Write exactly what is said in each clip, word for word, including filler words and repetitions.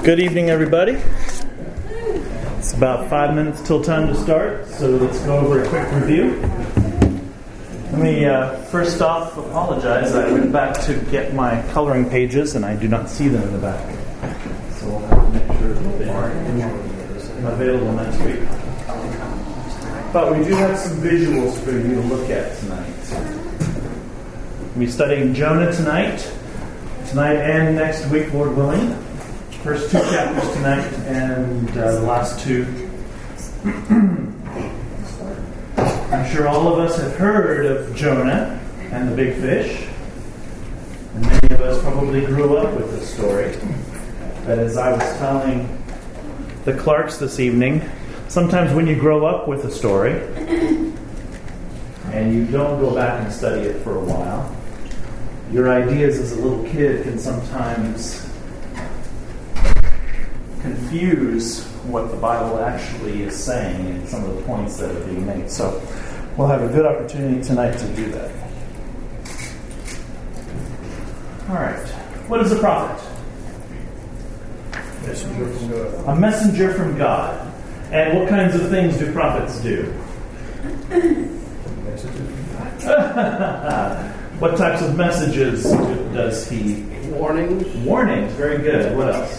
Good evening, everybody. It's about five minutes till time to start, so let's go over a quick review. Let me uh, first off apologize. I went back to get my coloring pages, and I do not see them in the back. So we'll have to make sure that they are available next week. But we do have some visuals for you to look at tonight. We'll be studying Jonah tonight, tonight and next week, Lord willing. First two chapters tonight and uh, the last two. I'm sure all of us have heard of Jonah and the big fish. And many of us probably grew up with this story. But as I was telling the Clarks this evening, sometimes when you grow up with a story and you don't go back and study it for a while, your ideas as a little kid can sometimes confuse what the Bible actually is saying and some of the points that are being made. So we'll have a good opportunity tonight to do that. All right. What is a prophet? Messenger from God. A messenger from God. And what kinds of things do prophets do? What types of messages does he? Warnings. Warnings. Very good. What else?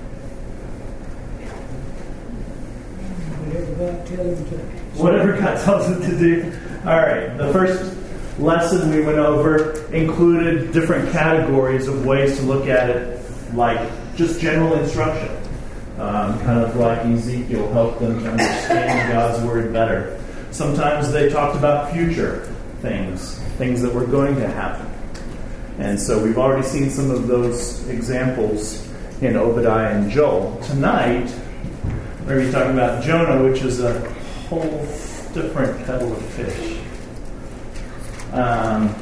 Whatever God tells him to do. All right. The first lesson we went over included different categories of ways to look at it, like just general instruction. Um, kind of like Ezekiel helped them to understand God's word better. Sometimes they talked about future things, things that were going to happen. And so we've already seen some of those examples in Obadiah and Joel. Tonight, we're going to be talking about Jonah, which is a whole different kettle of fish. Um,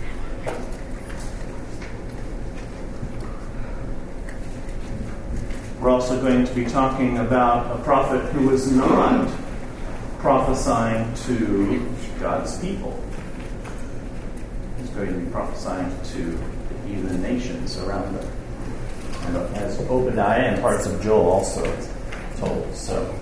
we're also going to be talking about a prophet who was not prophesying to God's people. He's going to be prophesying to the heathen nations around them. And as Obadiah and parts of Joel also told. So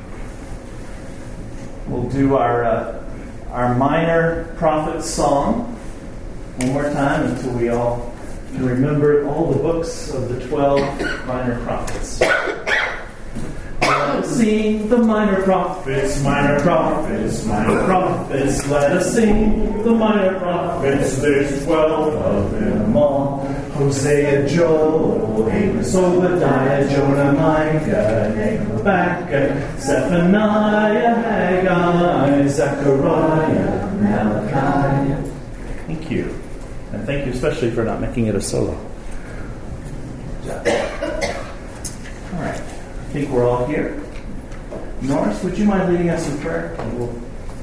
we'll do our uh, our minor prophet song one more time until we all can remember all the books of the twelve minor prophets. Let us sing the minor prophets, minor prophets, minor prophets. Let us sing the minor prophets. There's twelve of them all. Hosea, Joel, Amos, Obadiah, Jonah, Micah, Habakkuk, Zephaniah, Haggai, Zechariah, Malachi. Thank you. And thank you especially for not making it a solo. All right. I think we're all here. Norris, would you mind leading us in prayer? And we'll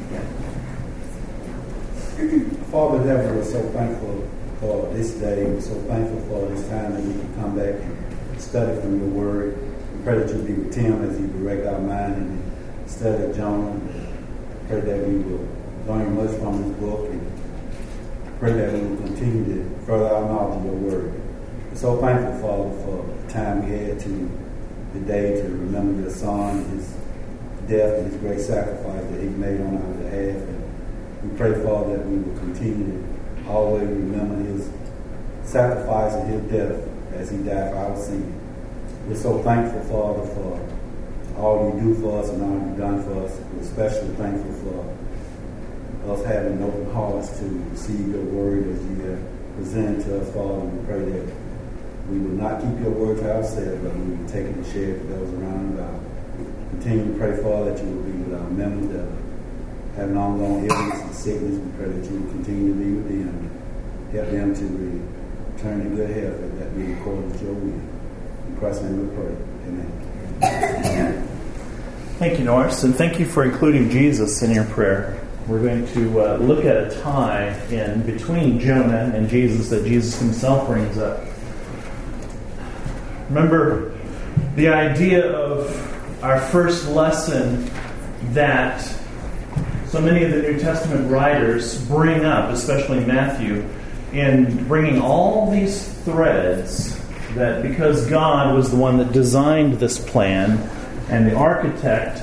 begin. Father in heaven, we're so thankful for this day. We're so thankful for this time that we can come back and study from your word. We pray that you'll be with Tim as he direct our mind in the study of Jonah. We pray that we will learn much from his book, and pray that we will continue to further our knowledge of your word. We're so thankful, Father, for the time we had to the day to remember your son, his death, and his great sacrifice that he made on our behalf. And we pray, Father, that we will continue to always remember his sacrifice and his death as he died for our sin. We're so thankful, Father, for all you do for us and all you've done for us. We're especially thankful for us having open hearts to receive your word as you have presented to us, Father. We pray that we will not keep your word to ourselves, but we will take it and share it with those around and about. Continue to pray, Father, that you will be with our members that have an ongoing illness and sickness. We pray that you will continue to be with them and help them to return to good health, and that be according to your will. In Christ's name we pray. Amen. Thank you, Norris, and thank you for including Jesus in your prayer. We're going to uh, look at a tie in between Jonah and Jesus that Jesus himself brings up. Remember the idea of our first lesson that so many of the New Testament writers bring up, especially Matthew, in bringing all these threads that because God was the one that designed this plan and the architect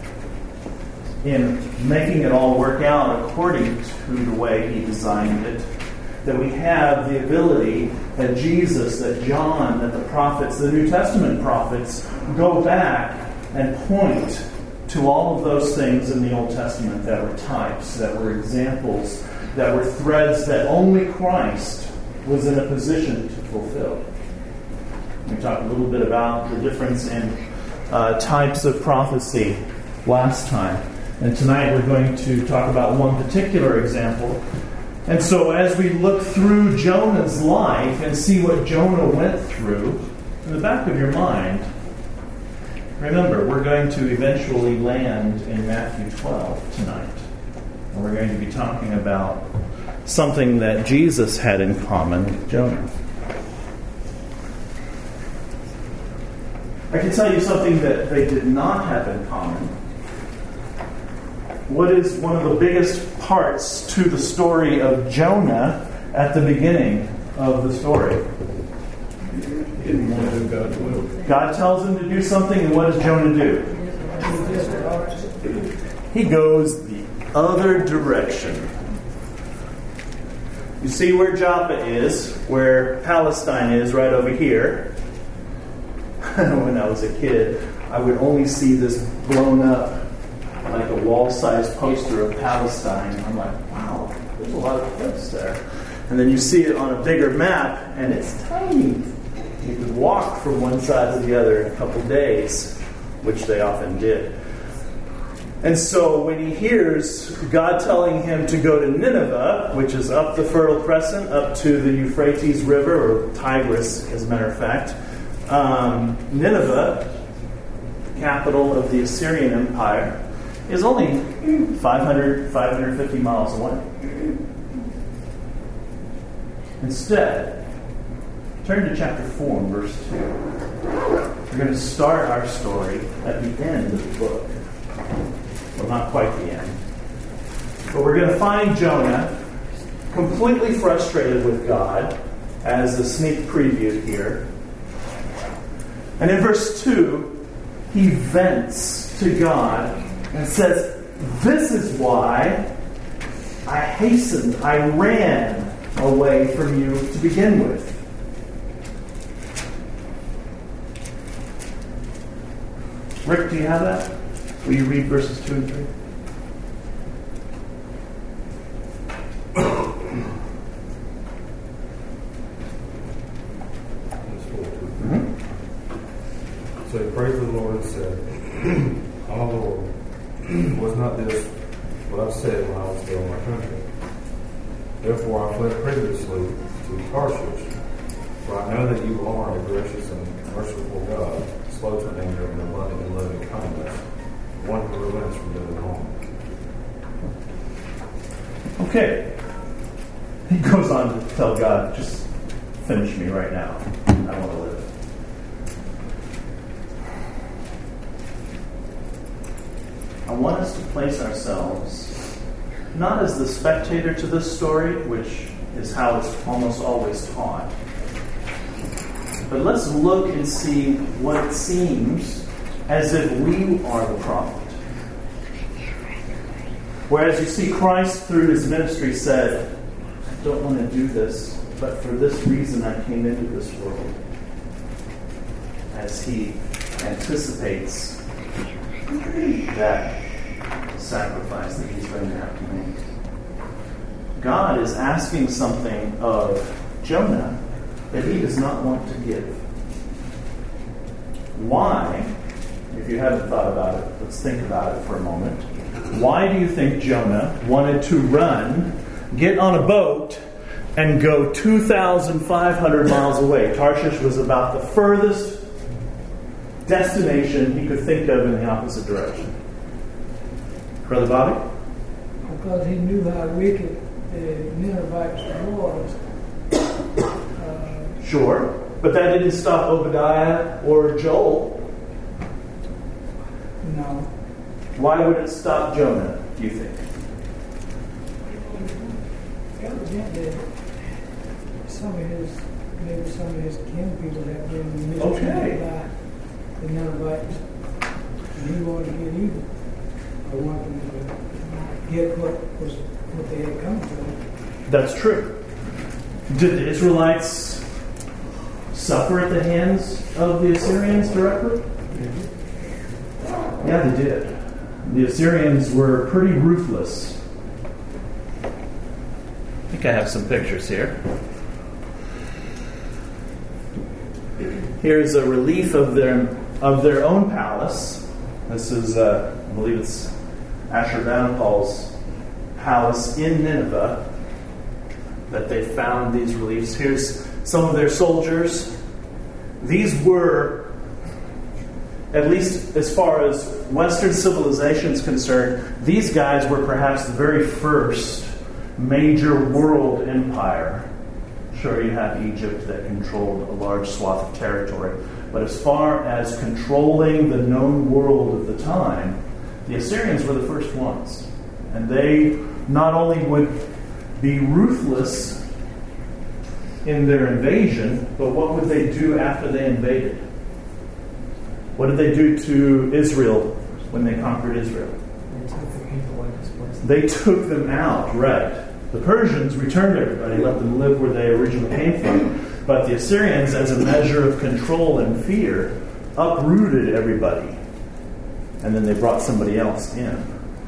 in making it all work out according to the way he designed it, that we have the ability that Jesus, that John, that the prophets, the New Testament prophets, go back and point to all of those things in the Old Testament that were types, that were examples, that were threads that only Christ was in a position to fulfill. We talked a little bit about the difference in uh, types of prophecy last time. And tonight we're going to talk about one particular example. And so as we look through Jonah's life and see what Jonah went through, in the back of your mind, remember, we're going to eventually land in Matthew twelve tonight. And we're going to be talking about something that Jesus had in common with Jonah. I can tell you something that they did not have in common. What is one of the biggest parts to the story of Jonah at the beginning of the story? He didn't want to do God's will. God tells him to do something, and what does Jonah do? He goes the other direction. You see where Joppa is, where Palestine is, right over here. When I was a kid, I would only see this blown up like a wall-sized poster of Palestine. I'm like, wow, there's a lot of place there. And then you see it on a bigger map, and it's tiny. You could walk from one side to the other in a couple days, which they often did. And so when he hears God telling him to go to Nineveh, which is up the Fertile Crescent, up to the Euphrates River, or Tigris, as a matter of fact, um, Nineveh, the capital of the Assyrian Empire, is only five hundred, five hundred fifty miles away. Instead, turn to chapter four and verse two. We're going to start our story at the end of the book. Well, not quite the end. But we're going to find Jonah completely frustrated with God, as a sneak preview here. And in verse two, he vents to God and says, "This is why I hastened, I ran away from you to begin with." Rick, do you have that? Will you read verses two and three? So he prayed to the Lord and said, "Oh Lord, was not this what I said when I was still in my country? Therefore I fled previously to Tarshish, for I know that you are a gracious and merciful God, slow to anger and abundant in loving kindness, one who relents from doing harm." Okay. He goes on to tell God, just finish me right now. I want to live. I want us to place ourselves not as the spectator to this story, which is how it's almost always taught, but let's look and see what it seems as if we are the prophet. Whereas you see Christ through his ministry said, "I don't want to do this, but for this reason I came into this world." As he anticipates that sacrifice that he's going to have to make. God is asking something of Jonah that he does not want to give. Why? If you haven't thought about it, let's think about it for a moment. Why do you think Jonah wanted to run, get on a boat, and go two thousand five hundred miles away? Tarshish was about the furthest destination he could think of in the opposite direction. Brother Bobby? Because he knew how wicked the Ninevites was. Uh, sure. But that didn't stop Obadiah or Joel. No. Why would it stop Jonah, do you think? Evidently, some of his maybe some of his kin people have been mistreated Okay. by the Ninevites. And he wanted to get even. I wanted them to get what was what they had come to. That's true. Did the Israelites suffer at the hands of the Assyrians directly? Yeah, they did. The Assyrians were pretty ruthless. I think I have some pictures here. Here's a relief of their of their own palace. This is, uh, I believe it's Ashurbanipal's palace in Nineveh that they found these reliefs. Here's some of their soldiers. These were, at least as far as Western civilization is concerned, these guys were perhaps the very first major world empire. Sure, you have Egypt that controlled a large swath of territory. But as far as controlling the known world of the time, the Assyrians were the first ones. And they not only would be ruthless in their invasion, but what would they do after they invaded? What did they do to Israel when they conquered Israel? They took the people and displaced them. They took them out, right. The Persians returned everybody, let them live where they originally came from. But the Assyrians, as a measure of control and fear, uprooted everybody. And then they brought somebody else in.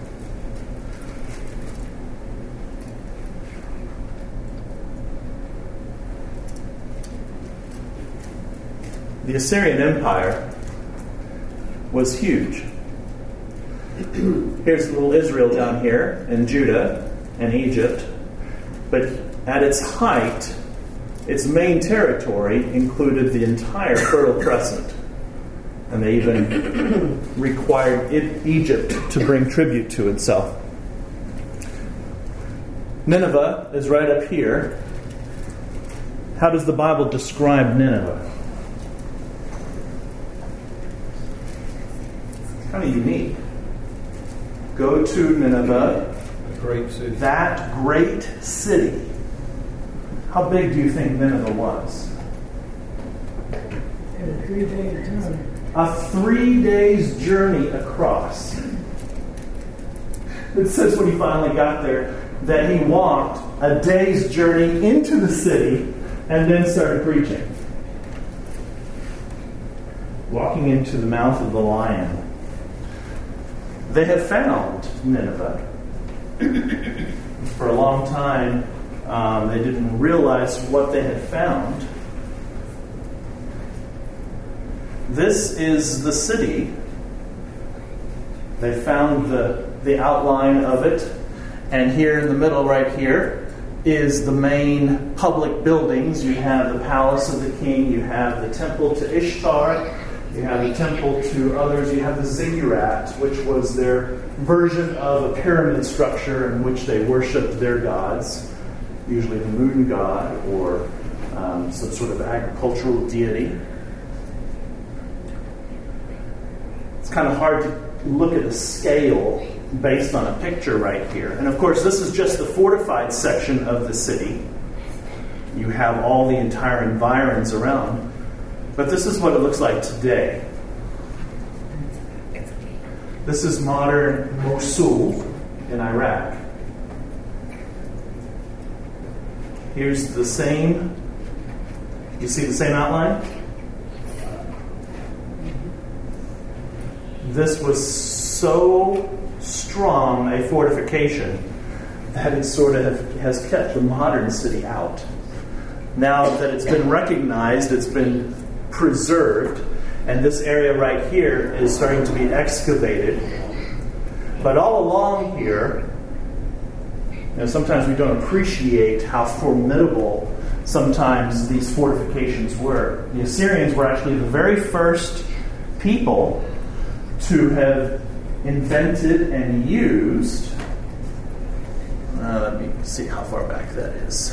The Assyrian Empire was huge. Here's little Israel down here, and Judah, and Egypt. But at its height, its main territory included the entire Fertile Crescent. And they even required it, Egypt to bring tribute to itself. Nineveh is right up here. How does the Bible describe Nineveh? Kind of unique. Go to Nineveh, A great city. that great city. How big do you think Nineveh was? In a three-day journey. A three days journey across. It says when he finally got there that he walked a day's journey into the city and then started preaching. Walking into the mouth of the lion. They have found Nineveh. For a long time, um, they didn't realize what they had found. This is the city. They found the, the outline of it. And here in the middle right here is the main public buildings. You have the palace of the king. You have the temple to Ishtar. You have the temple to others. You have the ziggurat, which was their version of a pyramid structure in which they worshipped their gods, usually the moon god or um, some sort of agricultural deity. It's kind of hard to look at the scale based on a picture right here. And of course, this is just the fortified section of the city. You have all the entire environs around. But this is what it looks like today. This is modern Mosul in Iraq. Here's the same. You see the same outline? This was so strong a fortification that it sort of has kept the modern city out. Now that it's been recognized, it's been preserved, and this area right here is starting to be excavated. But all along here, you know, sometimes we don't appreciate how formidable sometimes these fortifications were. The Assyrians were actually the very first people to have invented and used. Uh, let me see how far back that is.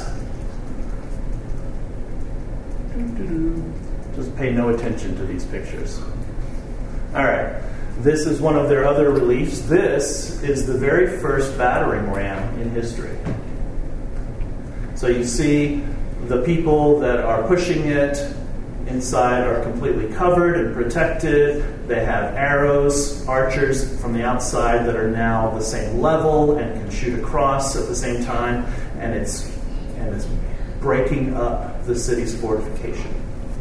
Doo-doo-doo. Just pay no attention to these pictures. All right. This is one of their other reliefs. This is the very first battering ram in history. So you see The people that are pushing it inside are completely covered and protected. They have arrows, archers from the outside that are now the same level and can shoot across at the same time, and it's and it's breaking up the city's fortification.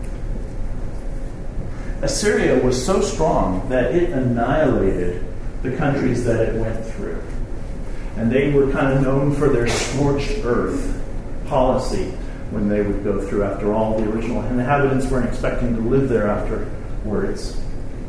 Assyria was so strong that it annihilated the countries that it went through. And they were kind of known for their scorched earth policy when they would go through. After all, the original inhabitants weren't expecting to live there afterwards.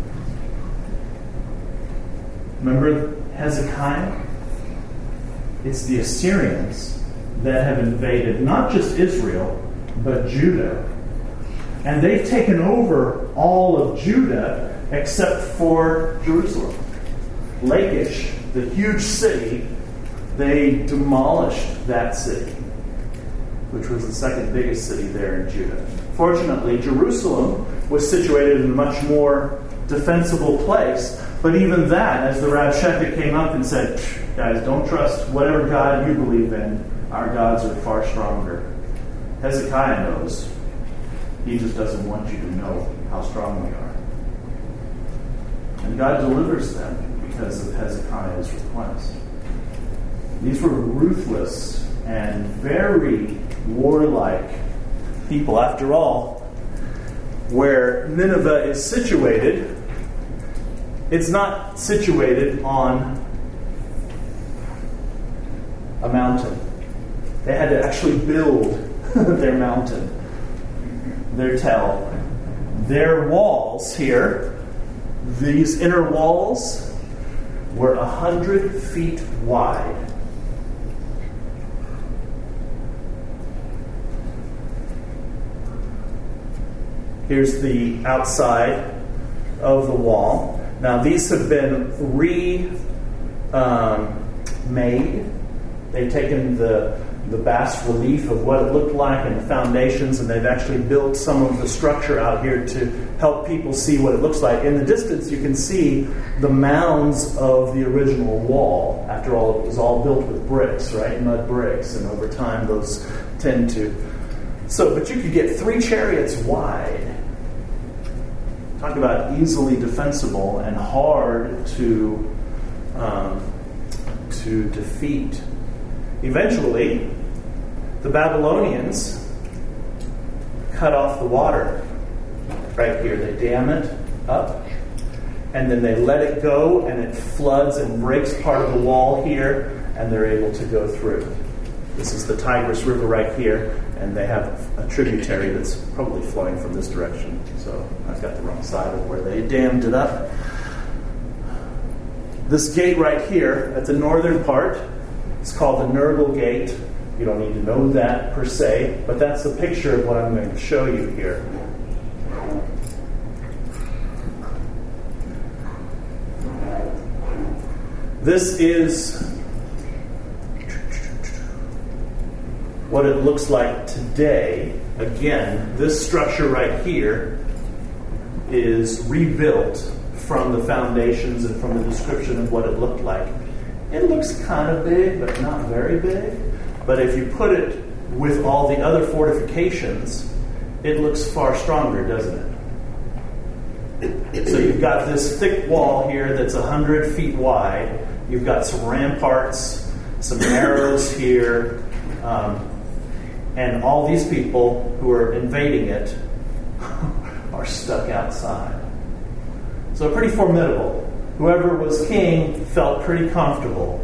Remember Hezekiah? It's the Assyrians that have invaded not just Israel, but Judah. And they've taken over all of Judah except for Jerusalem. Lachish, the huge city, they demolished that city, which was the second biggest city there in Judah. Fortunately, Jerusalem was situated in a much more defensible place. But even that, as the Rabshakeh came up and said, guys, don't trust whatever God you believe in. Our gods are far stronger. Hezekiah knows. He just doesn't want you to know how strong we are. And God delivers them because of Hezekiah's request. These were ruthless and very warlike people. After all, where Nineveh is situated, it's not situated on a mountain. They had to actually build their mountain, their tell. Their walls here, these inner walls, were a hundred feet wide. Here's the outside of the wall. Now, these have been remade. Um, They've taken the, the bas relief of what it looked like and the foundations, and they've actually built some of the structure out here to help people see what it looks like. In the distance, you can see the mounds of the original wall. After all, it was all built with bricks, right? Mud bricks, and over time, those tend to... So, but you could get three chariots wide. Talk about easily defensible and hard to um, to defeat. Eventually, the Babylonians cut off the water right here. They dam it up, and then they let it go, and it floods and breaks part of the wall here, and they're able to go through. This is the Tigris River right here, and they have a tributary that's probably flowing from this direction. So I've got the wrong side of where they dammed it up. This gate right here at the northern part is called the Nergal Gate. You don't need to know that per se, but that's a picture of what I'm going to show you here. This is what it looks like today. Again, this structure right here is rebuilt from the foundations and from the description of what it looked like. It looks kind of big, but not very big. But if you put it with all the other fortifications, it looks far stronger, doesn't it? So you've got this thick wall here that's one hundred feet wide. You've got some ramparts, some arrows here, um, and all these people who are invading it are stuck outside. So pretty formidable. Whoever was king felt pretty comfortable.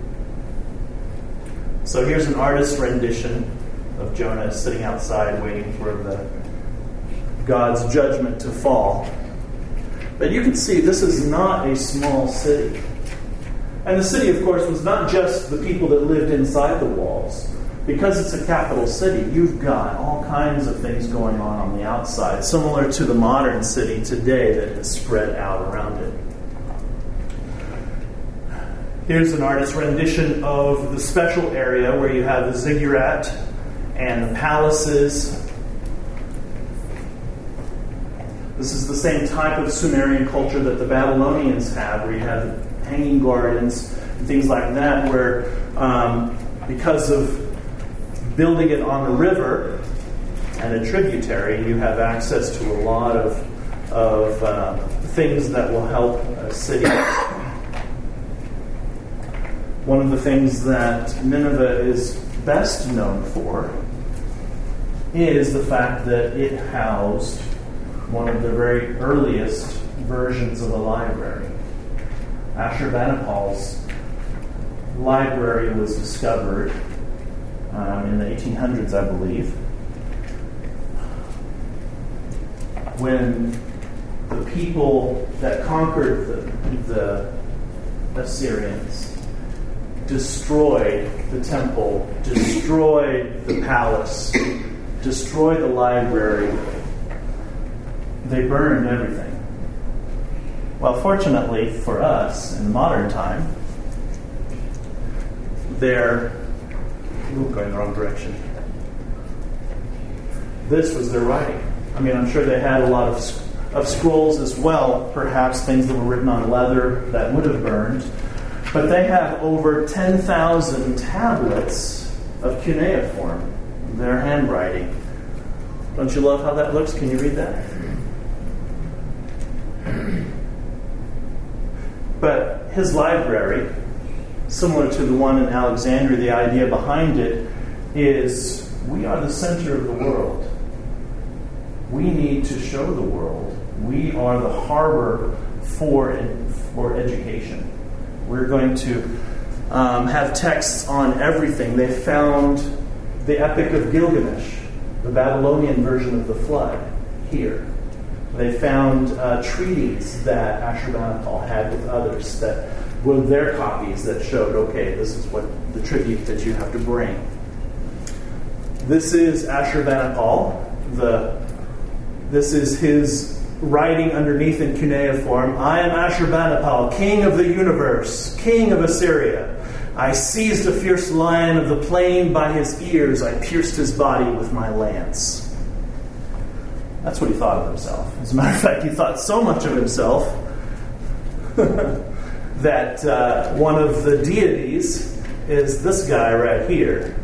So here's an artist's rendition of Jonah sitting outside waiting for the God's judgment to fall. But you can see this is not a small city. And the city, of course, was not just the people that lived inside the walls. Because it's a capital city, you've got all kinds of things going on on the outside, similar to the modern city today that has spread out around it. Here's an artist's rendition of the special area where you have the ziggurat and the palaces. This is the same type of Sumerian culture that the Babylonians have, where you have hanging gardens and things like that, where um, because of building it on the river, and a tributary, you have access to a lot of, of uh, things that will help a city. One of the things that Nineveh is best known for is the fact that it housed one of the very earliest versions of a library. Ashurbanipal's library was discovered um, in the eighteen hundreds, I believe, when the people that conquered the, the Assyrians destroyed the temple, destroyed the palace, destroyed the library. They burned everything. Well, fortunately for us, in modern time, they're ooh, going the wrong direction. This was their writing. I mean, I'm sure they had a lot of, of scrolls as well, perhaps things that were written on leather that would have burned. But they have over ten thousand tablets of cuneiform, their handwriting. Don't you love how that looks? Can you read that? But his library, similar to the one in Alexandria, the idea behind it is we are the center of the world. We need to show the world. We are the harbor for, for education. We're going to um, have texts on everything. They found the Epic of Gilgamesh, the Babylonian version of the flood, here. They found uh, treaties that Ashurbanipal had with others that were their copies that showed, okay, this is what the tribute that you have to bring. This is Ashurbanipal. The, this is his writing underneath in cuneiform. I am Ashurbanipal, king of the universe, king of Assyria. I seized a fierce lion of the plain by his ears. I pierced his body with my lance. That's what he thought of himself. As a matter of fact, he thought so much of himself that uh, one of the deities is this guy right here.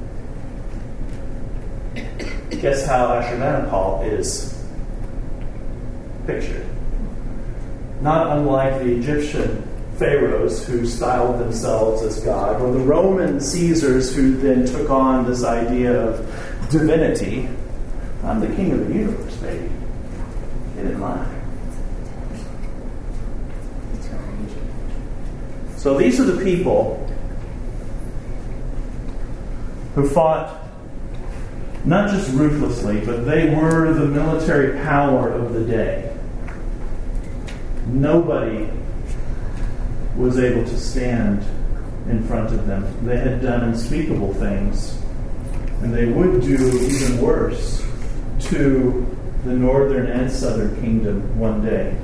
Guess how Ashurbanipal is pictured? Not unlike the Egyptian pharaohs who styled themselves as God, or the Roman Caesars who then took on this idea of divinity. I'm the king of the universe, baby. Get in line. So these are the people who fought not just ruthlessly, but they were the military power of the day. Nobody was able to stand in front of them. They had done unspeakable things, and they would do even worse to the northern and southern kingdom one day.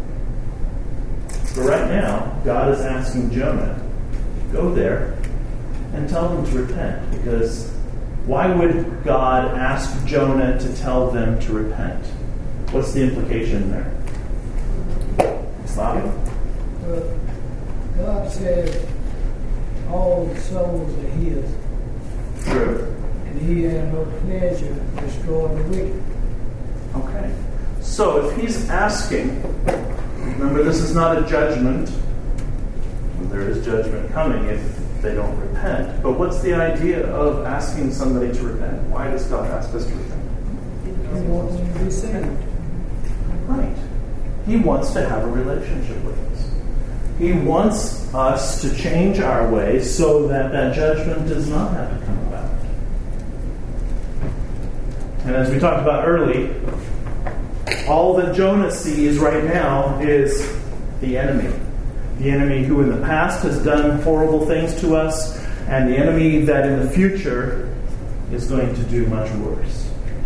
But right now, God is asking Jonah, go there and tell them to repent. Because why would God ask Jonah to tell them to repent? What's the implication there? Fabio? Well, God said all the souls are His. True. And He had no pleasure destroying the wicked. Okay. So if He's asking, remember this is not a judgment. There is judgment coming if they don't repent. But what's the idea of asking somebody to repent? Why does God ask us to repent? He wants them to be saved. Right. He wants to have a relationship with us. He wants us to change our ways so that that judgment does not have to come about. And as we talked about early, all that Jonah sees right now is the enemy. The enemy who in the past has done horrible things to us, and the enemy that in the future is going to do much worse.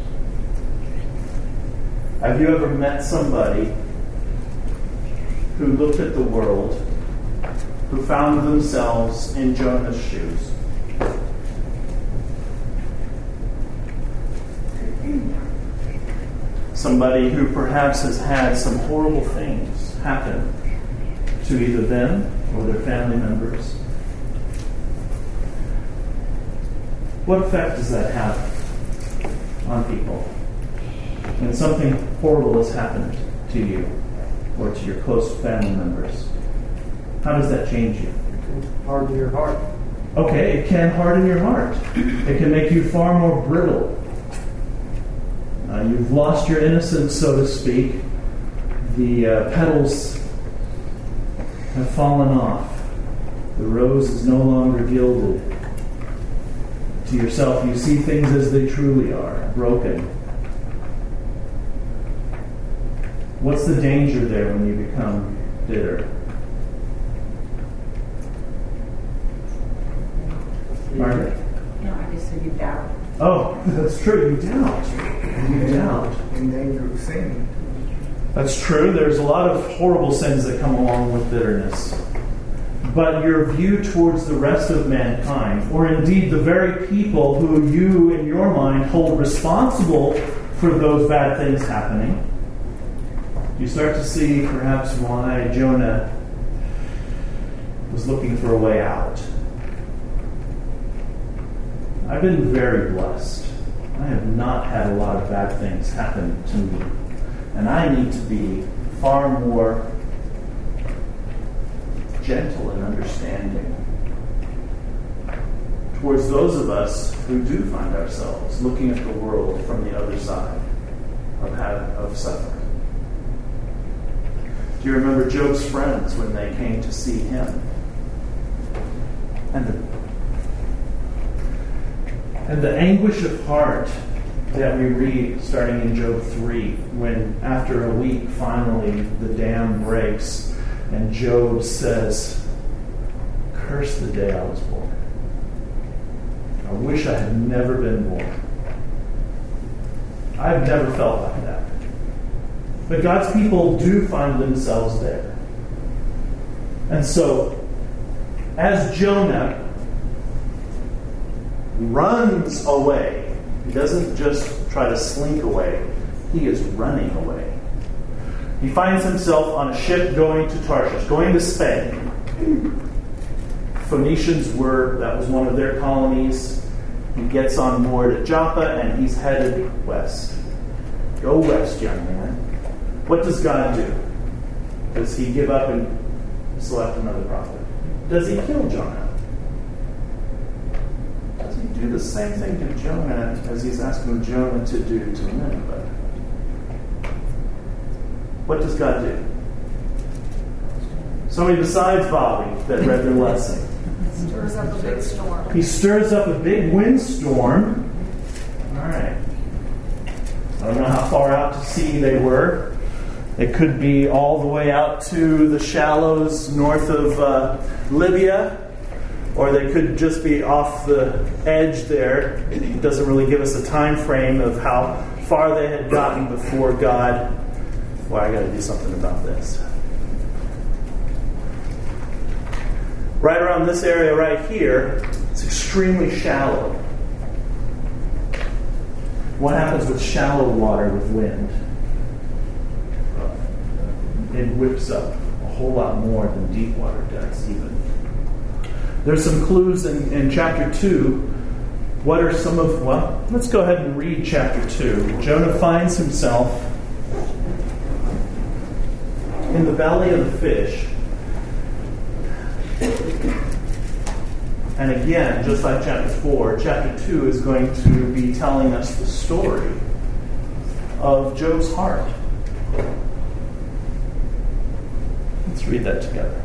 Have you ever met somebody who looked at the world, who found themselves in Jonah's shoes? Somebody who perhaps has had some horrible things happen to either them or their family members. What effect does that have? on people, and something horrible has happened to you or to your close family members, how does that change you? Harden your heart. Okay, it can harden your heart. It can make you far more brittle. Uh, you've lost your innocence, so to speak. The uh, petals have fallen off. The rose is no longer gilded. To yourself, you see things as they truly are, broken. What's the danger there when you become bitter? Margaret? No, I just said you doubt. Oh, that's true. You doubt. You doubt. In danger of sin. That's true. There's a lot of horrible sins that come along with bitterness. But your view towards the rest of mankind, or indeed the very people who you, in your mind, hold responsible for those bad things happening, you start to see perhaps why Jonah was looking for a way out. I've been very blessed. I have not had a lot of bad things happen to me. And I need to be far more gentle and understanding towards those of us who do find ourselves looking at the world from the other side of, have, of suffering. Do you remember Job's friends when they came to see him? And the And the anguish of heart that we read starting in Job three, when after a week finally the dam breaks and Job says, "Curse the day I was born. I wish I had never been born." I've never felt like that. But God's people do find themselves there. And so, as Jonah runs away. He doesn't just try to slink away. He is running away. He finds himself on a ship going to Tarshish, going to Spain. Phoenicians were, that was one of their colonies. He gets on board at Joppa and he's headed west. Go west, young man. What does God do? Does he give up and select another prophet? Does he kill Jonah? Do the same thing to Jonah as he's asking Jonah to do to Nineveh. What does God do? Somebody besides Bobby that read their lesson. Stirs up a big storm. He stirs up a big windstorm. All right. I don't know how far out to sea they were. It could be all the way out to the shallows north of uh, Libya. Or they could just be off the edge there. It doesn't really give us a time frame of how far they had gotten before God. Well, I got to do something about this. Right around this area right here, it's extremely shallow. What happens with shallow water with wind? It whips up a whole lot more than deep water does, even. There's some clues in, in chapter two. What are some of, well, let's go ahead and read chapter two. Jonah finds himself in the belly of the fish. And again, just like chapter four, chapter two is going to be telling us the story of Job's heart. Let's read that together.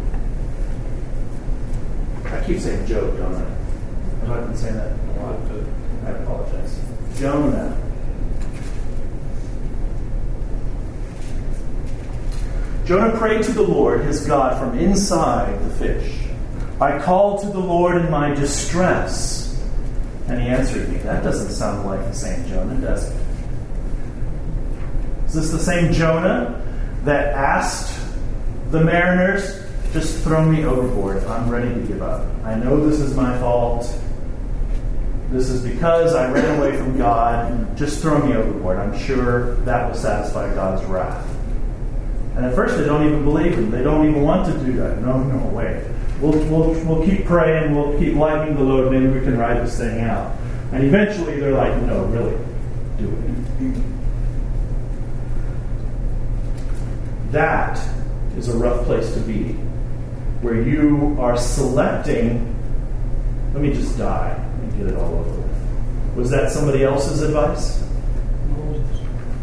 I keep saying Job, don't I? Have I been saying that a lot? I apologize. Jonah. Jonah prayed to the Lord, his God, from inside the fish. I called to the Lord in my distress, and he answered me. That doesn't sound like the same Jonah, does it? Is this the same Jonah that asked the mariners, just throw me overboard. I'm ready to give up. I know this is my fault. This is because I ran away from God. Just throw me overboard. I'm sure that will satisfy God's wrath. And at first they don't even believe him. They don't even want to do that. No, no, wait. We'll, we'll, we'll keep praying. We'll keep lightening the load. Maybe we can ride this thing out. And eventually they're like, no, really. do it. That is a rough place to be, where you are selecting, let me just die and get it all over with. Was that somebody else's advice? Moses.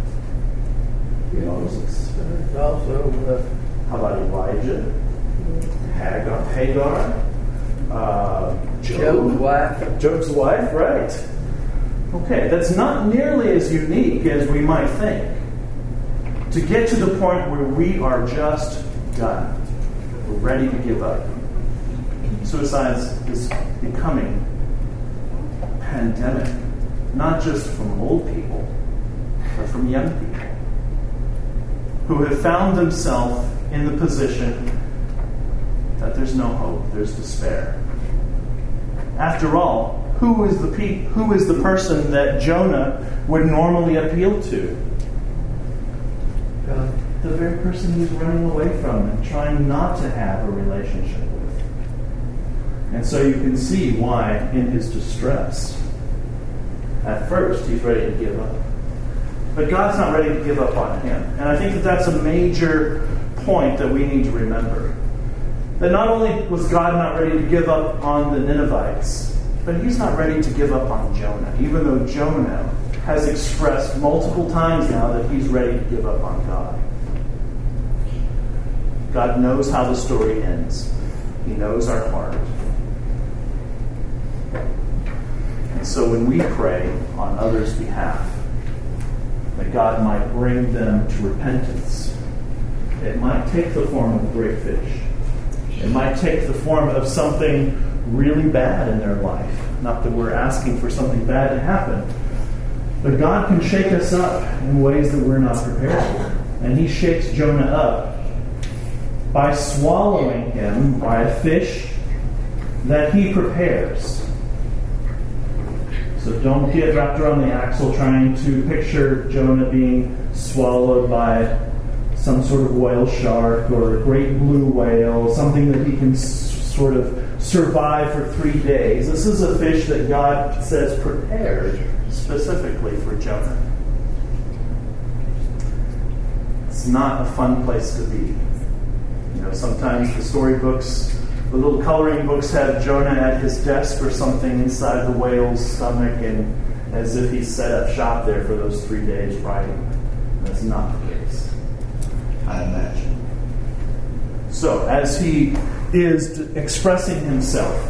Moses. Also, uh, How about Elijah? Hagar? Hagar? Uh, Job? Job's wife. Job's wife, right. Okay, that's not nearly as unique as we might think. To get to the point where we are just done. We're ready to give up. Suicide is becoming a pandemic, not just from old people, but from young people who have found themselves in the position that there's no hope, there's despair. After all, who is the pe- who is the person that Jonah would normally appeal to? God. The very person he's running away from and trying not to have a relationship with. And so you can see why, in his distress, at first he's ready to give up. But God's not ready to give up on him. And I think that that's a major point that we need to remember. That not only was God not ready to give up on the Ninevites, but he's not ready to give up on Jonah, even though Jonah has expressed multiple times now that he's ready to give up on God. God knows how the story ends. He knows our heart. And so when we pray on others' behalf, that God might bring them to repentance, it might take the form of a great fish. It might take the form of something really bad in their life. Not that we're asking for something bad to happen. But God can shake us up in ways that we're not prepared for. And he shakes Jonah up by swallowing him by a fish that he prepares. So don't get wrapped around the axle trying to picture Jonah being swallowed by some sort of whale shark or a great blue whale, something that he can s- sort of survive for three days. This is a fish that God says prepared specifically for Jonah. It's not a fun place to be. You know, sometimes the storybooks, the little coloring books have Jonah at his desk or something inside the whale's stomach, and as if he set up shop there for those three days writing. That's not the case, I imagine. So, as he is expressing himself,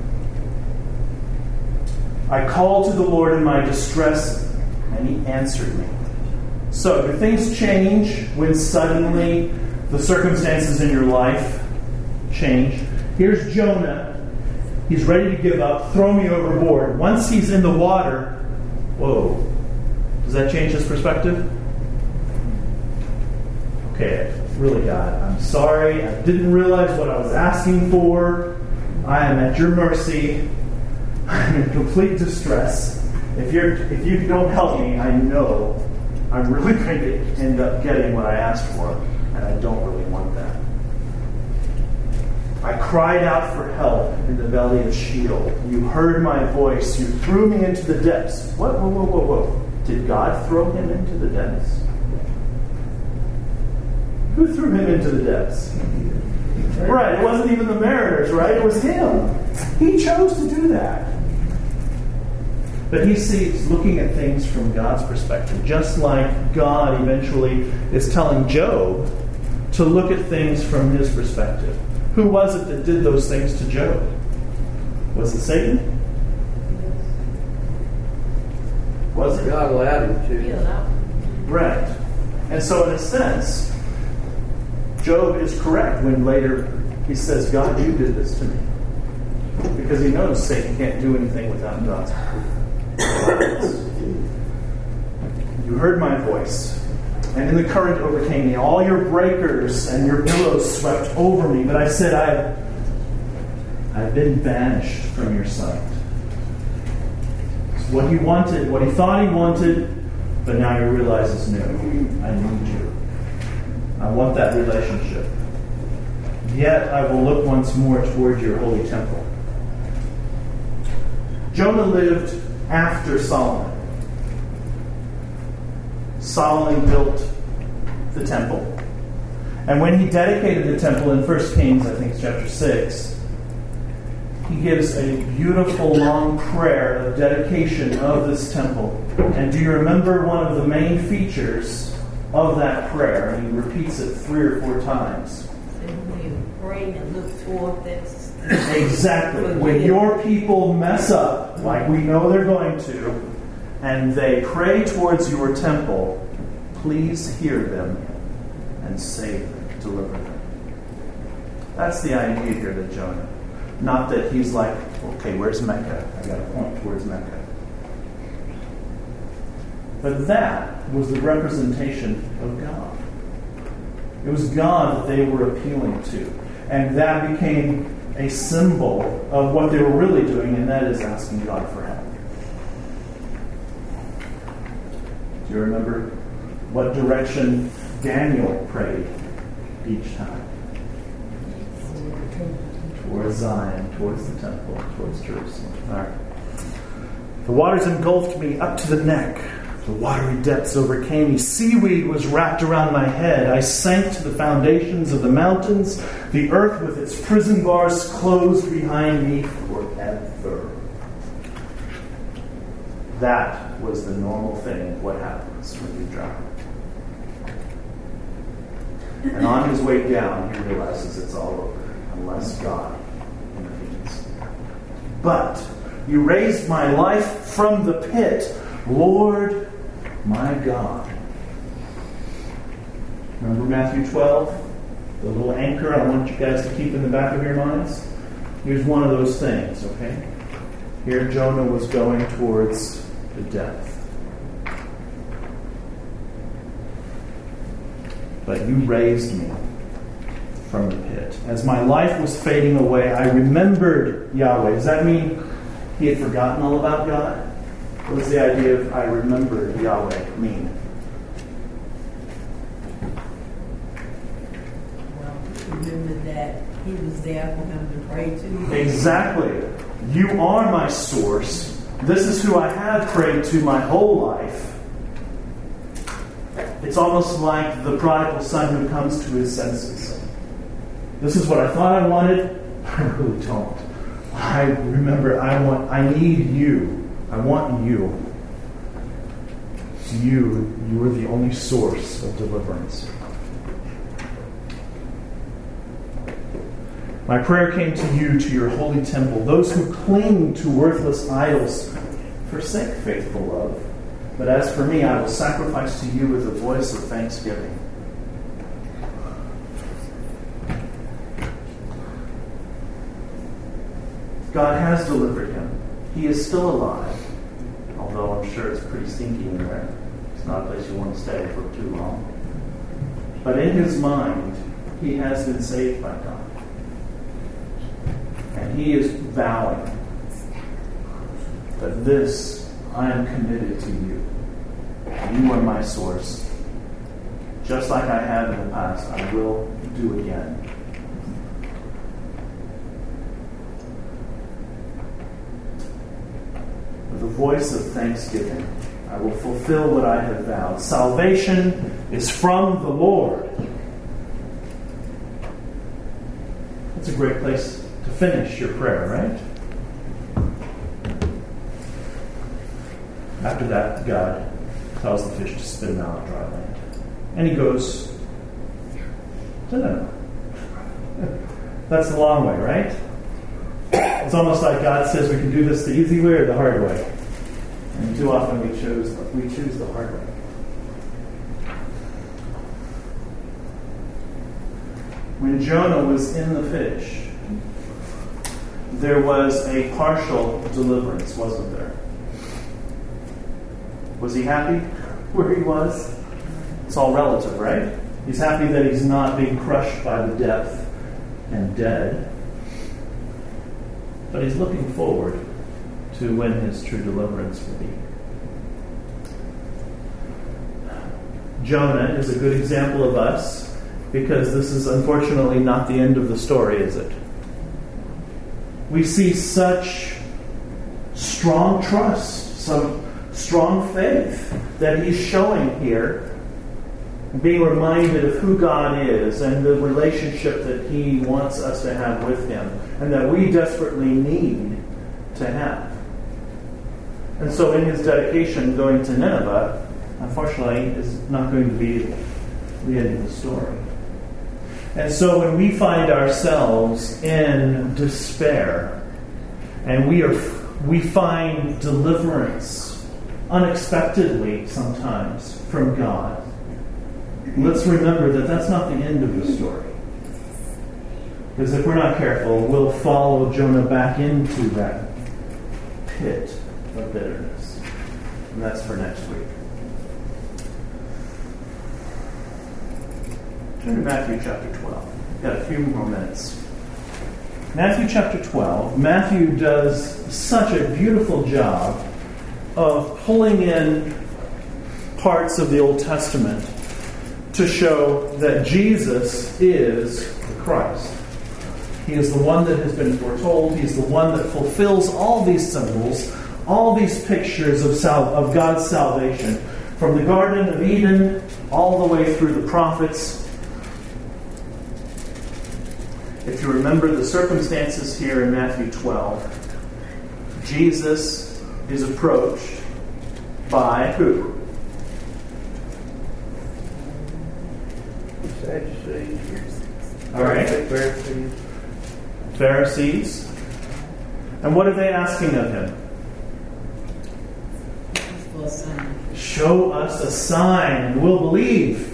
I called to the Lord in my distress, and he answered me. So, do things change when suddenly the circumstances in your life change? Here's Jonah. He's ready to give up. Throw me overboard. Once he's in the water, whoa. Does that change his perspective? Okay, really, God, I'm sorry. I didn't realize what I was asking for. I am at your mercy. I'm in complete distress. If you're, if you don't help me, I know I'm really going to end up getting what I asked for, and I don't really want that. I cried out for help in the valley of Sheol. You heard my voice. You threw me into the depths. What? Whoa, whoa, whoa, whoa. Did God throw him into the depths? Who threw him into the depths? Right, it wasn't even the mariners, right? It was him. He chose to do that. But he sees, looking at things from God's perspective, just like God eventually is telling Job to look at things from his perspective. Who was it that did those things to Job? Was it Satan? Was it? God allowed him to. Yeah. Right. And so in a sense, Job is correct when later he says, God, you did this to me. Because he knows Satan can't do anything without God's approval. You heard my voice, and in the current overcame me. All your breakers and your billows swept over me. But I said, I've, I've been banished from your sight. It's what he wanted, what he thought he wanted, but now he realizes, no, I need you. I want that relationship. Yet I will look once more toward your holy temple. Jonah lived after Solomon. Solomon built the temple. And when he dedicated the temple in First Kings, I think it's chapter six, he gives a beautiful long prayer of dedication of this temple. And do you remember one of the main features of that prayer? And he repeats it three or four times. When you pray and look toward this. Exactly. When your people mess up, like we know they're going to, and they pray towards your temple, please hear them and save them, deliver them. That's the idea here that Jonah. Not that he's like, okay, where's Mecca? I got to point towards Mecca. But that was the representation of God. It was God that they were appealing to. And that became a symbol of what they were really doing, and that is asking God for help. Do you remember what direction Daniel prayed each time? Towards Zion, towards the temple, towards Jerusalem. All right. The waters engulfed me up to the neck. The watery depths overcame me. Seaweed was wrapped around my head. I sank to the foundations of the mountains. The earth with its prison bars closed behind me forever. That was the normal thing of what happens when you drown. And on his way down, he realizes it's all over, unless God intervenes. But you raised my life from the pit, Lord, my God. Remember Matthew twelve? The little anchor I want you guys to keep in the back of your minds? Here's one of those things, okay? Here Jonah was going towards the depth. But you raised me from the pit. As my life was fading away, I remembered Yahweh. Does that mean he had forgotten all about God? What does the idea of I remembered Yahweh mean? Well, remember that he was there for him to pray to. Exactly. You are my source. This is who I have prayed to my whole life. It's almost like the prodigal son who comes to his senses. This is what I thought I wanted. I really don't. I remember I want I need you. I want you. You, you are the only source of deliverance. My prayer came to you, to your holy temple. Those who cling to worthless idols forsake faithful love. But as for me, I will sacrifice to you with a voice of thanksgiving. God has delivered him. He is still alive, although I'm sure it's pretty stinky in there. It's not a place you want to stay for too long. But in his mind, he has been saved by God. And he is vowing that this, I am committed to you. You are my source. Just like I have in the past, I will do again. With a voice of thanksgiving, I will fulfill what I have vowed. Salvation is from the Lord. That's a great place to finish your prayer, right? After that, God tells the fish to spit him out on dry land. And he goes to Nineveh. That's the long way, right? It's almost like God says we can do this the easy way or the hard way. And too often we choose we choose the hard way. When Jonah was in the fish, there was a partial deliverance, wasn't there? Was he happy where he was? It's all relative, right? He's happy that he's not being crushed by the depth and dead. But he's looking forward to when his true deliverance will be. Jonah is a good example of us because this is unfortunately not the end of the story, is it? We see such strong trust, some strong faith that he's showing here, being reminded of who God is and the relationship that he wants us to have with him and that we desperately need to have. And so in his dedication, going to Nineveh, unfortunately, is not going to be the end of the story. And so when we find ourselves in despair and we are we find deliverance unexpectedly sometimes from God, let's remember that that's not the end of the story. Because if we're not careful, we'll follow Jonah back into that pit of bitterness. And that's for next week. Turn to Matthew chapter twelve. We've got a few more minutes. Matthew chapter twelve. Matthew does such a beautiful job of pulling in parts of the Old Testament to show that Jesus is the Christ. He is the one that has been foretold. He's the one that fulfills all these symbols, all these pictures of, sal- of God's salvation, from the Garden of Eden all the way through the prophets. If you remember the circumstances here in Matthew twelve, Jesus is approached by who? Sadducees. All right. Pharisees. Pharisees. And what are they asking of him? For a sign. Show us a sign and we'll believe.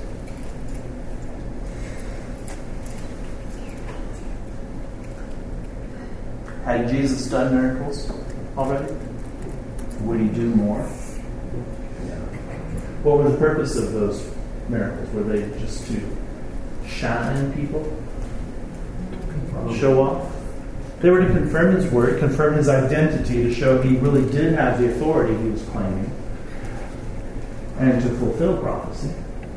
Had Jesus done miracles already? Would he do more? Yeah. What were the purpose of those miracles? Were they just to shine people? Show off? They were to confirm his word, confirm his identity, to show he really did have the authority he was claiming, and to fulfill prophecy.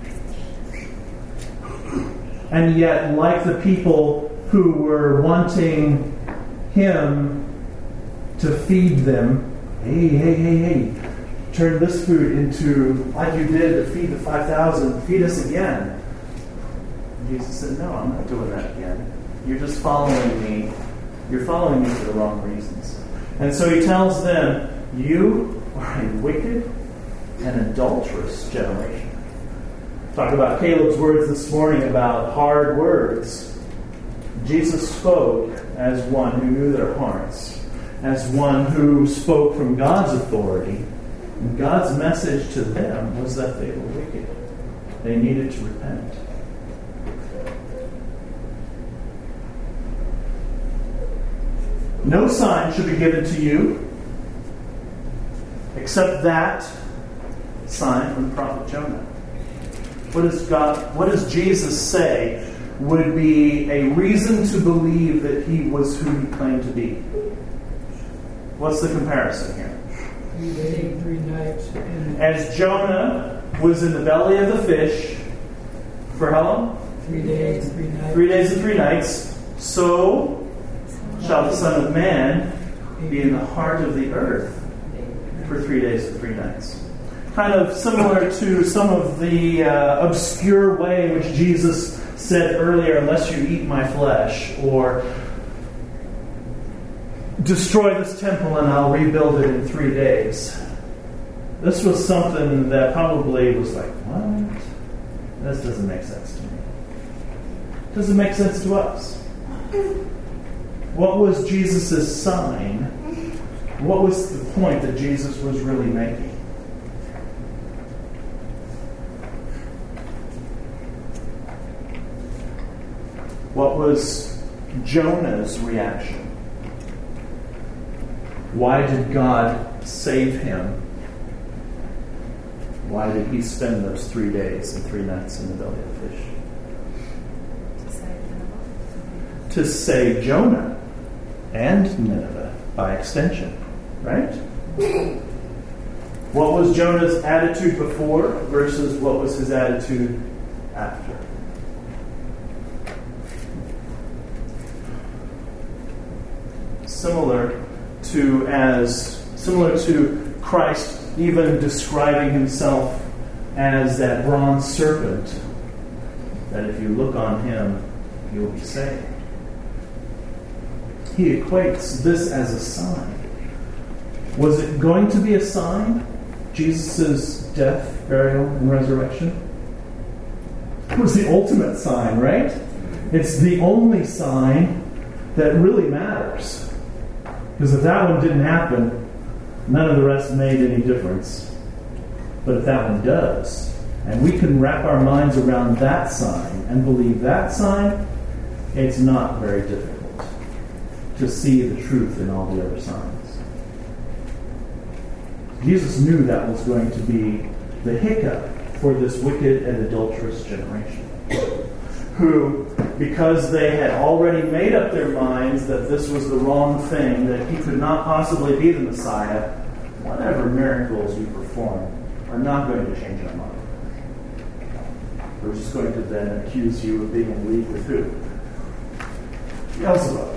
And yet, like the people who were wanting him to feed them, hey, hey, hey, hey, turn this food into, like you did to feed the five thousand, feed us again. Jesus said, no, I'm not doing that again. You're just following me. You're following me for the wrong reasons. And so he tells them, you are a wicked and adulterous generation. Talk about Caleb's words this morning about hard words. Jesus spoke as one who knew their hearts, as one who spoke from God's authority. And God's message to them was that they were wicked. They needed to repent. No sign should be given to you except that sign from the prophet Jonah. What does God, what does Jesus say would be a reason to believe that he was who he claimed to be? What's the comparison here? Three days, three nights. And As Jonah was in the belly of the fish for how long? three days, three nights. Three days and three nights. So shall the Son of Man be in the heart of the earth for three days and three nights. Kind of similar to some of the uh, obscure way in which Jesus said earlier, unless you eat my flesh, or destroy this temple and I'll rebuild it in three days. This was something that probably was like, what? This doesn't make sense to me. Doesn't make sense to us. What was Jesus' sign? What was the point that Jesus was really making? What was Jonah's reaction? Why did God save him? Why did he spend those three days and three nights in the belly of the fish? To save Jonah and Nineveh by extension, right? What was Jonah's attitude before versus what was his attitude after? Similar to as similar to Christ even describing himself as that bronze serpent, that if you look on him, you'll be saved. He equates this as a sign. Was it going to be a sign? Jesus' death, burial, and resurrection? It was the ultimate sign, right? It's the only sign that really matters. Because if that one didn't happen, none of the rest made any difference. But if that one does, and we can wrap our minds around that sign and believe that sign, it's not very difficult to see the truth in all the other signs. Jesus knew that was going to be the hiccup for this wicked and adulterous generation, who, because they had already made up their minds that this was the wrong thing, that he could not possibly be the Messiah, whatever miracles we perform are not going to change our mind. We're just going to then accuse you of being in league with who? Beelzebub.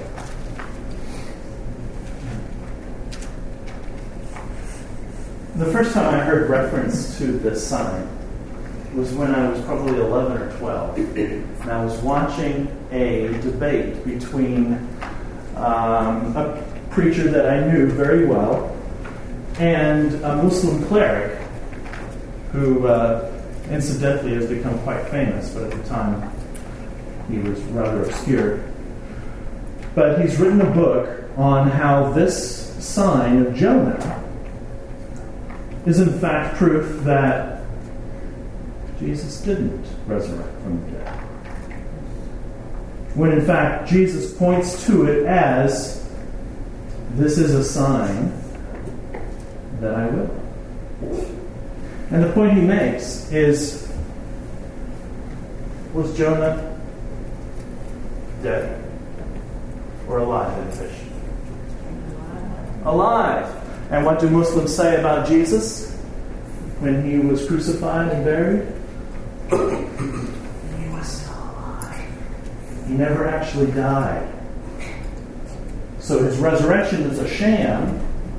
The first time I heard reference to this sign was when I was probably eleven or twelve. And I was watching a debate between um, a preacher that I knew very well and a Muslim cleric who uh, incidentally has become quite famous, but at the time he was rather obscure. But he's written a book on how this sign of Jonah is in fact proof that Jesus didn't resurrect from the dead. When in fact Jesus points to it as, this is a sign that I will. And the point he makes is, was Jonah dead or alive in a fish? Alive. And what do Muslims say about Jesus when he was crucified and buried? He was still alive. He never actually died. So his resurrection is a sham.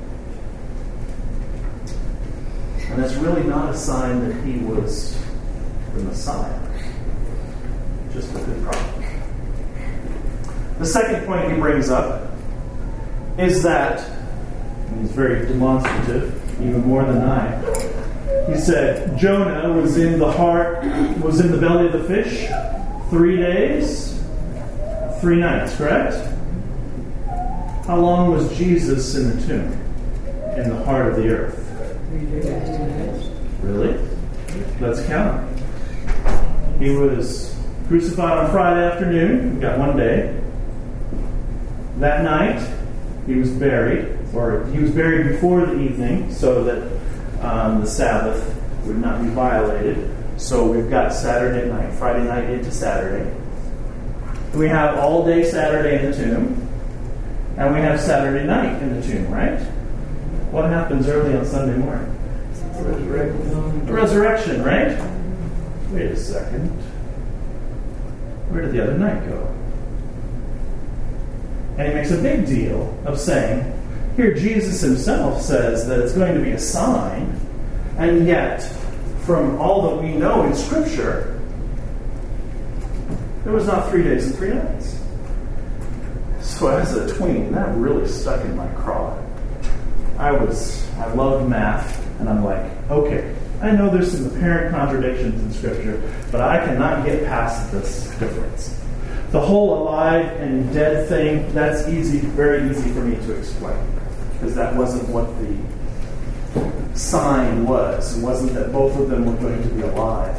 And that's really not a sign that he was the Messiah. Just a good prophet. The second point he brings up is that, and he's very demonstrative, even more than I. He said Jonah was in the heart, was in the belly of the fish three days, three nights, correct? How long was Jesus in the tomb, in the heart of the earth? Three days, two days. Really? Let's count. He was crucified on Friday afternoon. We got one day. That night, he was buried, or he was buried before the evening, so that um, the Sabbath would not be violated. So we've got Saturday night, Friday night into Saturday. We have all day Saturday in the tomb, and we have Saturday night in the tomb, right? What happens early on Sunday morning? Resurrection. The resurrection, right? Wait a second. Where did the other night go? And he makes a big deal of saying, here Jesus himself says that it's going to be a sign, and yet, from all that we know in Scripture, there was not three days and three nights. So as a tween, that really stuck in my craw. I was, I loved math, and I'm like, okay, I know there's some apparent contradictions in Scripture, but I cannot get past this difference. The whole alive and dead thing, that's easy, very easy for me to explain, because that wasn't what the sign was. It wasn't that both of them were going to be alive.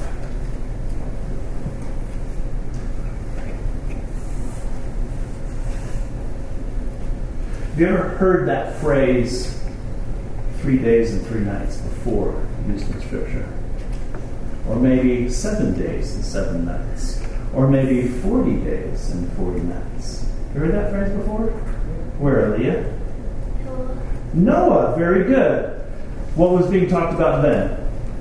Have you ever heard that phrase, three days and three nights, before used in Scripture? Or maybe seven days and seven nights. Or maybe forty days and forty nights. You heard that phrase before? Where, Aaliyah? Noah, very good. What was being talked about then?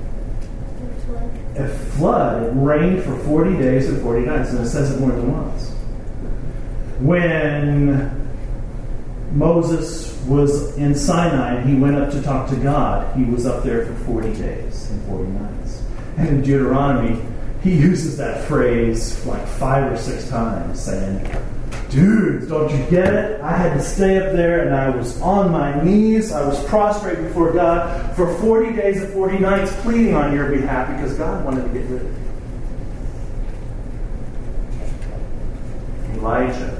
A flood. It rained for forty days and forty nights, and it says it more than once. When Moses was in Sinai and he went up to talk to God. He was up there for forty days and forty nights. And in Deuteronomy, he uses that phrase like five or six times, saying, dudes, don't you get it? I had to stay up there and I was on my knees. I was prostrate before God for forty days and forty nights pleading on your behalf because God wanted to get rid of you. Elijah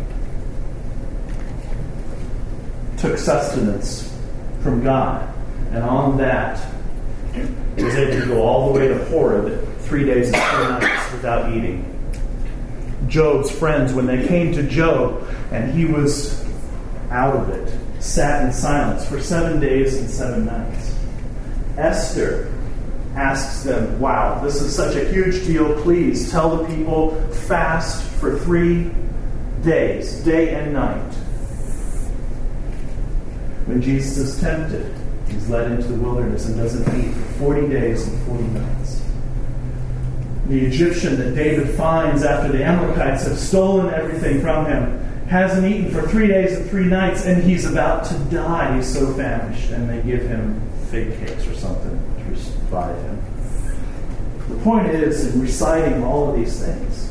took sustenance from God, and on that was able to go all the way to Horeb three days and three nights without eating. Job's friends, when they came to Job and he was out of it, sat in silence for seven days and seven nights. Esther asks them, wow, this is such a huge deal. Please tell the people, fast for three days, day and night. When Jesus is tempted, he's led into the wilderness and doesn't eat for forty days and forty nights. The Egyptian that David finds after the Amalekites have stolen everything from him hasn't eaten for three days and three nights, and he's about to die. He's so famished, and they give him fig cakes or something to revive him. The point is, in reciting all of these things,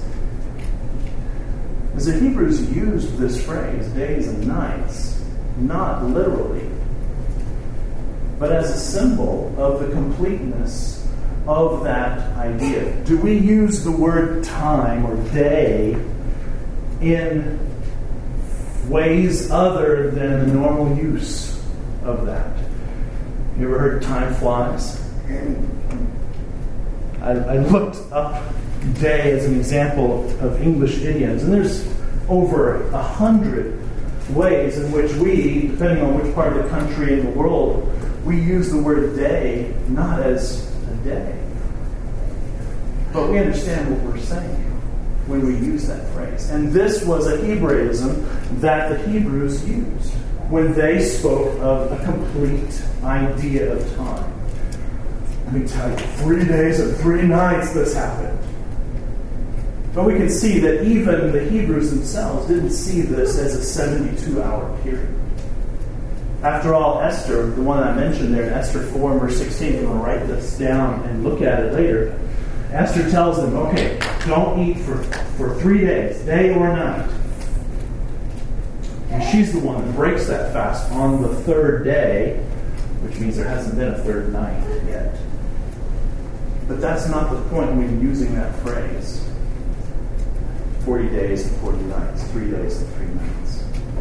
is the Hebrews used this phrase, days and nights, not literally, but as a symbol of the completeness of that idea. Do we use the word time or day in ways other than the normal use of that? You ever heard time flies? I, I looked up day as an example of English idioms, and there's over a hundred ways in which we, depending on which part of the country and the world, we use the word day not as a day. But we understand what we're saying when we use that phrase. And this was a Hebraism that the Hebrews used when they spoke of a complete idea of time. Let me tell you, three days and three nights this happened. But we can see that even the Hebrews themselves didn't see this as a seventy-two hour period. After all, Esther, the one I mentioned there in Esther four, verse sixteen, if you want to write this down and look at it later, Esther tells them, okay, don't eat for, for three days, day or night. And she's the one that breaks that fast on the third day, which means there hasn't been a third night yet. But that's not the point when using that phrase. forty days and forty nights, three days and three nights.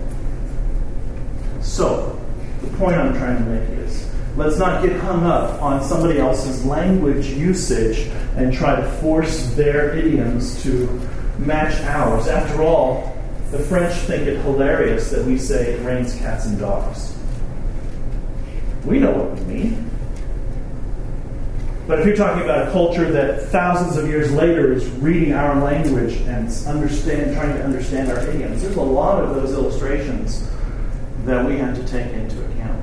So, the point I'm trying to make is, let's not get hung up on somebody else's language usage and try to force their idioms to match ours. After all, the French think it hilarious that we say it rains cats and dogs. We know what we mean. But if you're talking about a culture that thousands of years later is reading our language and understand, trying to understand our idioms, there's a lot of those illustrations that we have to take into account.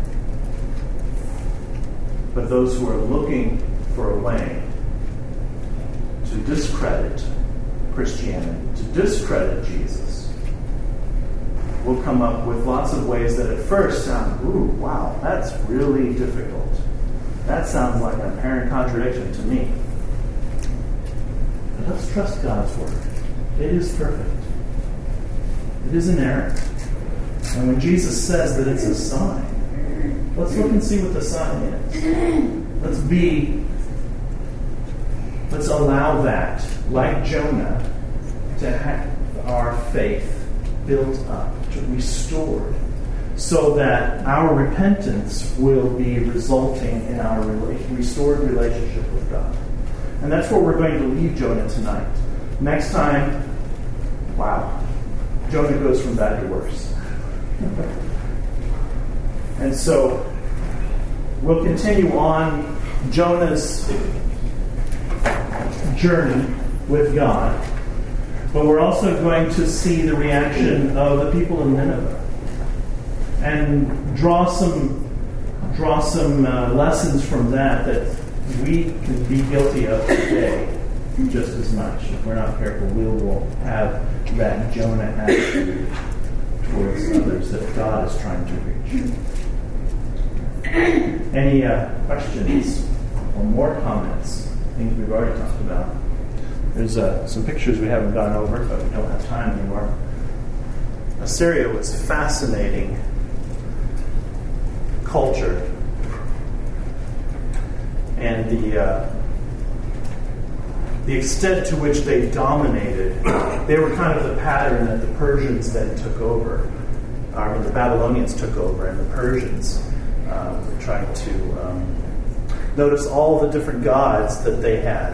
But those who are looking for a way to discredit Christianity, to discredit Jesus, will come up with lots of ways that at first sound, ooh, wow, that's really difficult. That sounds like an apparent contradiction to me. But let's trust God's word. It is perfect. It is inerrant. And when Jesus says that it's a sign, let's look and see what the sign is. Let's be, let's allow that, like Jonah, to have our faith built up, to restored, so that our repentance will be resulting in our rela- restored relationship with God. And that's where we're going to leave Jonah tonight. Next time, wow, Jonah goes from bad to worse. And so we'll continue on Jonah's journey with God, but we're also going to see the reaction of the people in Nineveh and draw some draw some uh, lessons from that that we can be guilty of today just as much. If we're not careful, we will have that Jonah attitude towards others that God is trying to reach. Any uh, questions or more comments? Things we've already talked about. There's uh, some pictures we haven't gone over, but we don't have time anymore. Assyria was fascinating culture. And the uh, the extent to which they dominated, they were kind of the pattern that the Persians then took over. I mean, the Babylonians took over, and the Persians uh, were trying to um, notice all the different gods that they had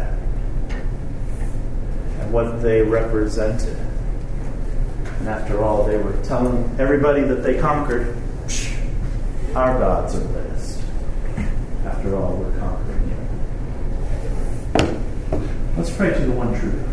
and what they represented. And after all, they were telling everybody that they conquered, our gods are the best. After all, we're conquering you. Let's pray to the one true God.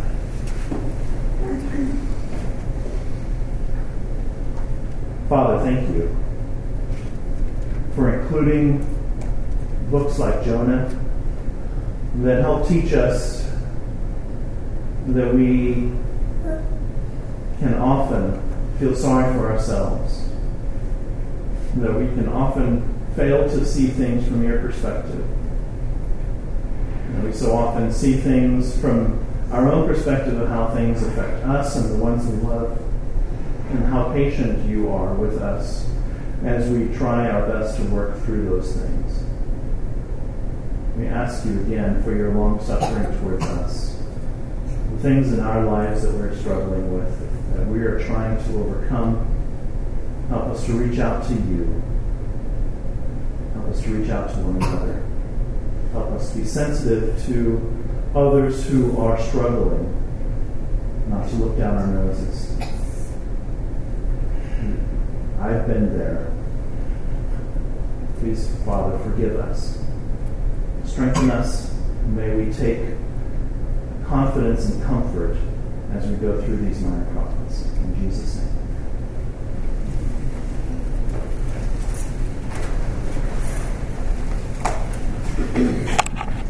Father, thank you for including books like Jonah that help teach us that we can often feel sorry for ourselves, that we can often fail to see things from your perspective. And we so often see things from our own perspective of how things affect us and the ones we love, and how patient you are with us as we try our best to work through those things. We ask you again for your long suffering towards us, the things in our lives that we're struggling with, that we are trying to overcome. Help us to reach out to you. Help us to reach out to one another. Help us be sensitive to others who are struggling, not to look down our noses. I've been there. Please, Father, forgive us. Strengthen us. May we take confidence and comfort as we go through these minor prophets. In Jesus' name.